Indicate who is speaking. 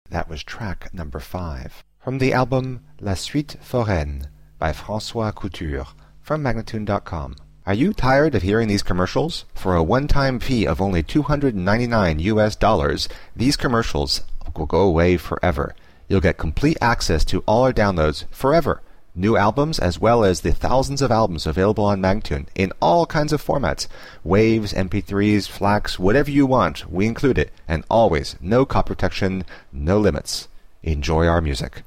Speaker 1: That was track number 5 from the album La Suite Foraine by François Couture from Magnatune.com. Are you tired of hearing these commercials? For a one-time fee of only $299, these commercials will go away forever. You'll get complete access to all our downloads forever. New albums as well as the thousands of albums available on Magnatune in all kinds of formats. Waves, MP3s, FLACs, whatever you want, we include it. And always, no copy protection, no limits. Enjoy our music.